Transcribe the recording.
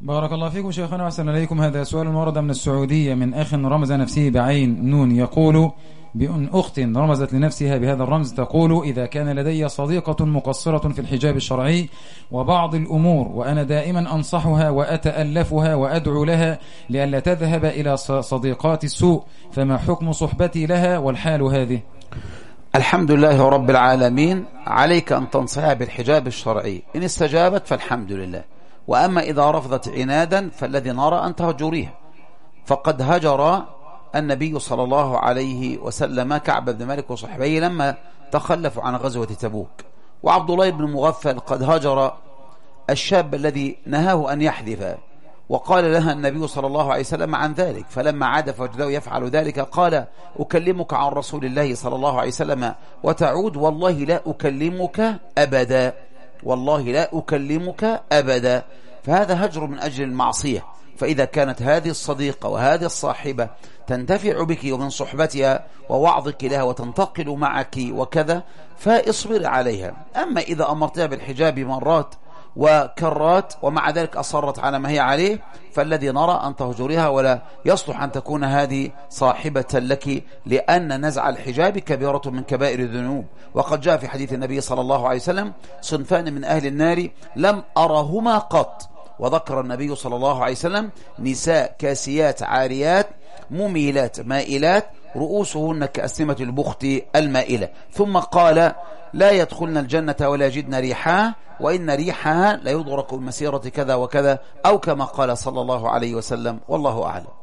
بارك الله فيكم شيخنا وأحسن إليكم. هذا سؤال ورد من السعودية من أخ رمز نفسه بعين نون، يقول بأن أخت رمزت لنفسها بهذا الرمز، تقول: إذا كان لدي صديقة مقصرة في الحجاب الشرعي وبعض الأمور، وأنا دائما أنصحها وأتألفها وأدعو لها لئلا تذهب إلى صديقات السوء، فما حكم صحبتي لها والحال هذه؟ الحمد لله رب العالمين. عليك أن تنصحها بالحجاب الشرعي، إن استجابت فالحمد لله، وأما إذا رفضت عنادا فالذي نرى أن تهجريها. فقد هجر النبي صلى الله عليه وسلم كعب بن مالك وصحبه لما تخلفوا عن غزوة تبوك، وعبد الله بن مغفل قد هجر الشاب الذي نهاه أن يحذف، وقال لها النبي صلى الله عليه وسلم عن ذلك، فلما عاد فوجده يفعل ذلك قال: أكلمك عن رسول الله صلى الله عليه وسلم وتعود؟ والله لا أكلمك أبدا، والله لا أكلمك أبدا. فهذا هجر من أجل المعصية. فإذا كانت هذه الصديقة وهذه الصاحبة تنتفع بك ومن صحبتها ووعظك لها وتنتقل معك وكذا، فاصبر عليها. أما إذا أمرتها بالحجاب مرات وكرات ومع ذلك أصرت على ما هي عليه، فالذي نرى أن تهجرها، ولا يصلح أن تكون هذه صاحبة لك، لأن نزع الحجاب كبيرة من كبائر الذنوب. وقد جاء في حديث النبي صلى الله عليه وسلم: صنفان من أهل النار لم أرهما قط. وذكر النبي صلى الله عليه وسلم: نساء كاسيات عاريات مميلات مائلات رؤوسهن كأسنمة البخت المائلة. ثم قال: لا يدخلن الجنة ولا يجدن ريحها، وإن ريحها لا يدرك بمسيرة كذا وكذا، أو كما قال صلى الله عليه وسلم، والله أعلم.